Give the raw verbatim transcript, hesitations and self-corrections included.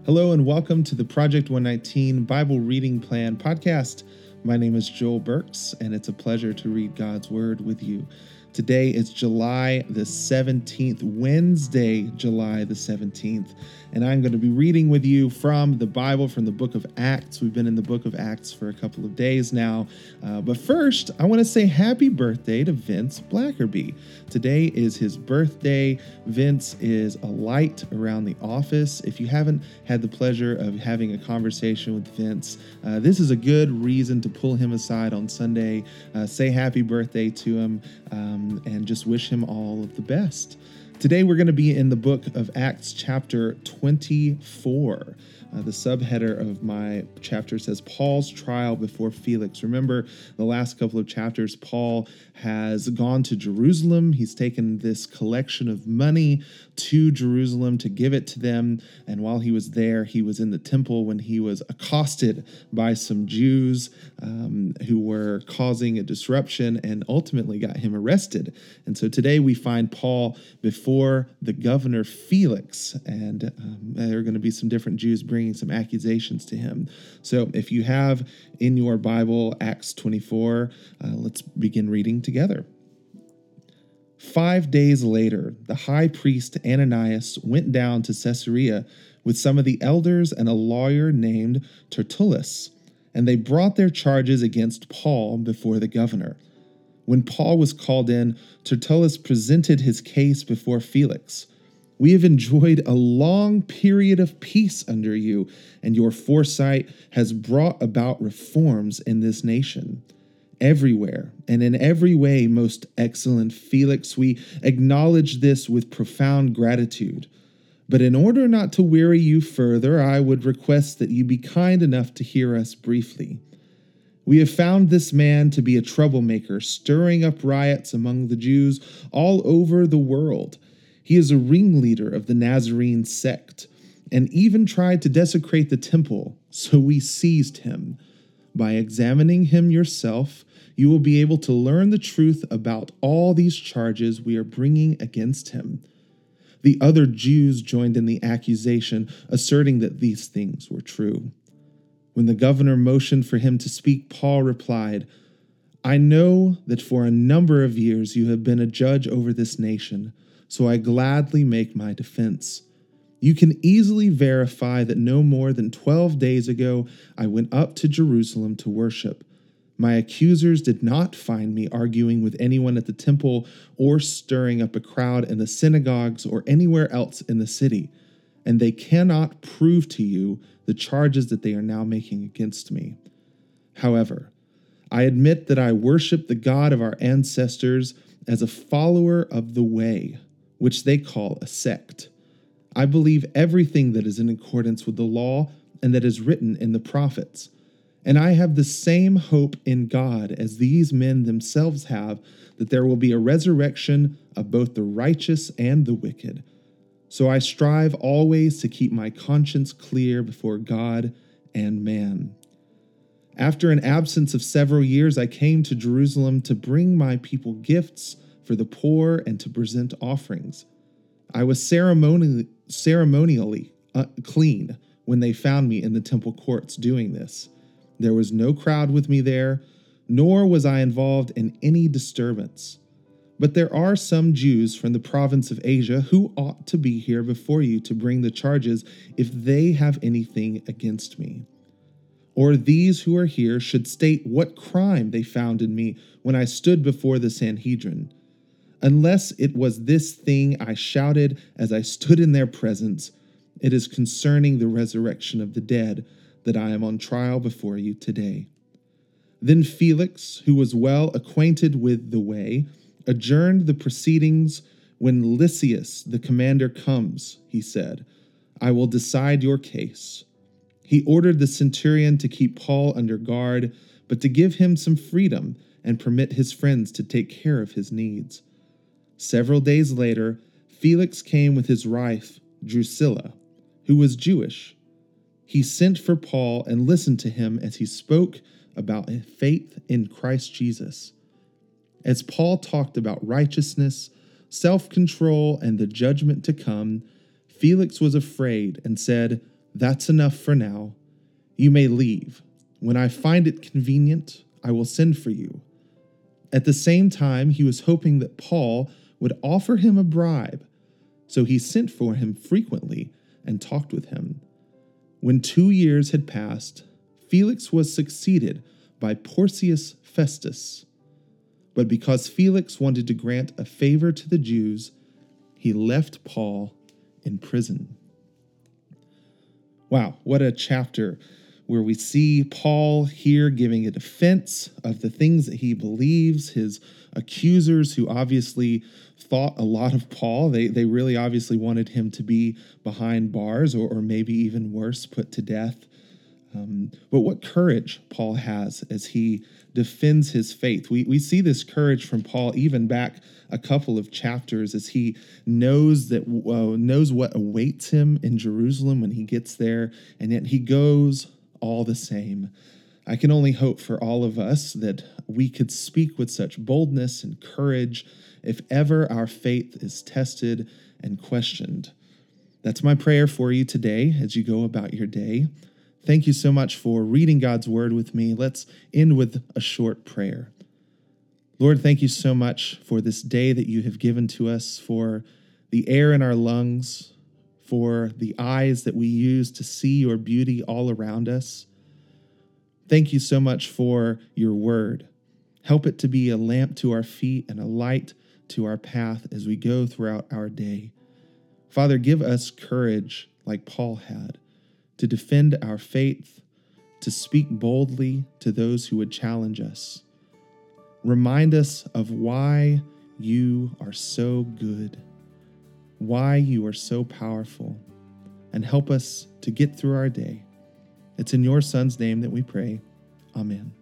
Hello and welcome to the Project one nineteen Bible Reading Plan podcast. My name is Joel Burks, and it's a pleasure to read God's Word with you. Today is July the seventeenth, Wednesday, July the seventeenth, and I'm going to be reading with you from the Bible, from the book of Acts. We've been in the book of Acts for a couple of days now, uh, but first, I want to say happy birthday to Vince Blackerby. Today is his birthday. Vince is a light around the office. If you haven't had the pleasure of having a conversation with Vince, uh, this is a good reason to pull him aside on Sunday, uh, say happy birthday to him, um, and just wish him all of the best. Today we're going to be in the book of Acts chapter twenty-four. Uh, the subheader of my chapter says Paul's trial before Felix. Remember, the last couple of chapters, Paul has gone to Jerusalem. He's taken this collection of money to Jerusalem to give it to them. And while he was there, he was in the temple when he was accosted by some Jews um, who were causing a disruption and ultimately got him arrested. And so today we find Paul before the governor Felix, and um, there are going to be some different Jews bringing some accusations to him. So if you have in your Bible Acts twenty-four, uh, let's begin reading together. Five days later, the high priest Ananias went down to Caesarea with some of the elders and a lawyer named Tertullus, and they brought their charges against Paul before the governor. When Paul was called in, Tertullus presented his case before Felix. We have enjoyed a long period of peace under you, and your foresight has brought about reforms in this nation. Everywhere and in every way, most excellent Felix, we acknowledge this with profound gratitude. But in order not to weary you further, I would request that you be kind enough to hear us briefly. We have found this man to be a troublemaker, stirring up riots among the Jews all over the world. He is a ringleader of the Nazarene sect, and even tried to desecrate the temple, so we seized him. By examining him yourself, you will be able to learn the truth about all these charges we are bringing against him. The other Jews joined in the accusation, asserting that these things were true. When the governor motioned for him to speak, Paul replied, I know that for a number of years you have been a judge over this nation, so I gladly make my defense. You can easily verify that no more than twelve days ago I went up to Jerusalem to worship. My accusers did not find me arguing with anyone at the temple or stirring up a crowd in the synagogues or anywhere else in the city, and they cannot prove to you the charges that they are now making against me. However, I admit that I worship the God of our ancestors as a follower of the way, which they call a sect. I believe everything that is in accordance with the law and that is written in the prophets. And I have the same hope in God as these men themselves have, that there will be a resurrection of both the righteous and the wicked. So I strive always to keep my conscience clear before God and man. After an absence of several years, I came to Jerusalem to bring my people gifts for the poor and to present offerings. I was ceremonially, ceremonially uh, clean when they found me in the temple courts doing this. There was no crowd with me there, nor was I involved in any disturbance. But there are some Jews from the province of Asia who ought to be here before you to bring the charges if they have anything against me. Or these who are here should state what crime they found in me when I stood before the Sanhedrin. Unless it was this thing I shouted as I stood in their presence, it is concerning the resurrection of the dead that I am on trial before you today. Then Felix, who was well acquainted with the way, adjourned the proceedings. When Lysias, the commander, comes, he said, I will decide your case. He ordered the centurion to keep Paul under guard, but to give him some freedom and permit his friends to take care of his needs. Several days later, Felix came with his wife, Drusilla, who was Jewish. He sent for Paul and listened to him as he spoke about faith in Christ Jesus. As Paul talked about righteousness, self-control, and the judgment to come, Felix was afraid and said, That's enough for now. You may leave. When I find it convenient, I will send for you." At the same time, he was hoping that Paul would offer him a bribe, so he sent for him frequently and talked with him. When two years had passed, Felix was succeeded by Porcius Festus. But because Felix wanted to grant a favor to the Jews, he left Paul in prison. Wow, what a chapter where we see Paul here giving a defense of the things that he believes. His accusers, who obviously thought a lot of Paul, they, they really obviously wanted him to be behind bars or, or maybe even worse, put to death. Um, but what courage Paul has as he defends his faith. We, we see this courage from Paul even back a couple of chapters as he knows that uh, knows what awaits him in Jerusalem when he gets there, and yet he goes all the same. I can only hope for all of us that we could speak with such boldness and courage if ever our faith is tested and questioned. That's my prayer for you today as you go about your day. Thank you so much for reading God's word with me. Let's end with a short prayer. Lord, thank you so much for this day that you have given to us, for the air in our lungs, for the eyes that we use to see your beauty all around us. Thank you so much for your word. Help it to be a lamp to our feet and a light to our path as we go throughout our day. Father, give us courage like Paul had to defend our faith, to speak boldly to those who would challenge us. Remind us of why you are so good, why you are so powerful, and help us to get through our day. It's in your Son's name that we pray. Amen.